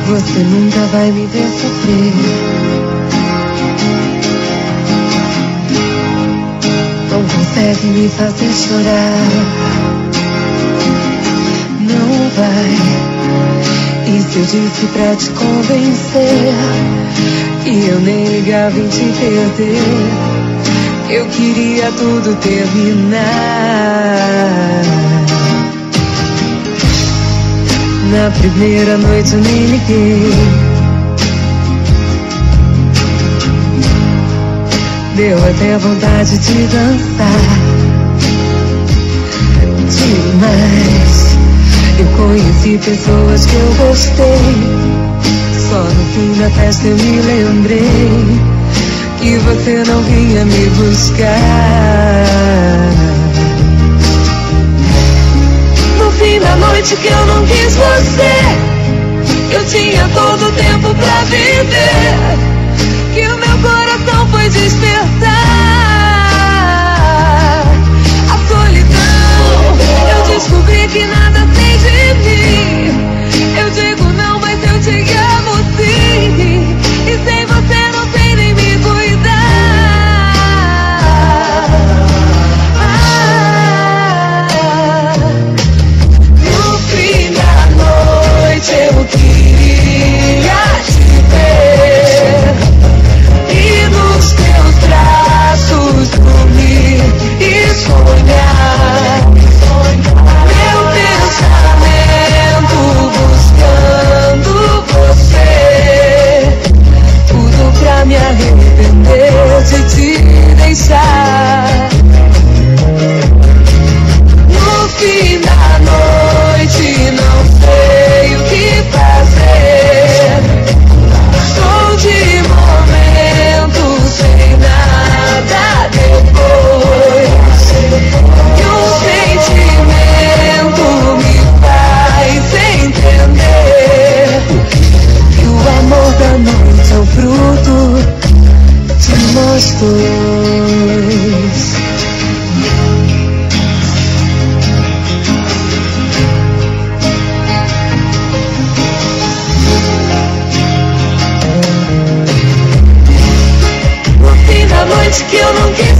Você nunca vai me ver sofrer. Não consegue me fazer chorar. Não vai. E se eu disse pra te convencer que eu nem ligava em te perder, eu queria tudo terminar. Na primeira noite eu nem liguei. Deu até vontade de dançar. Demais. Eu conheci pessoas que eu gostei. Só no fim da festa eu me lembrei que você não vinha me buscar. No fim da noite que eu não quis você, eu tinha todo o tempo pra viver, que o meu coração foi despertar. A solidão, eu descobri que nada tem de mim. Eu digo não, mas eu te amo sim. E sem você não sei nem me cuidar. No fim da noite eu queria te ver e nos teus braços dormir e sonhar. Meu pensamento buscando você, tudo pra me arrepender de te deixar. No fim da noite não sei o que fazer. Sou de momento sem nada depois. E o sentimento me faz entender que o amor da noite é o fruto de nós dois. No fim da noite que eu não quis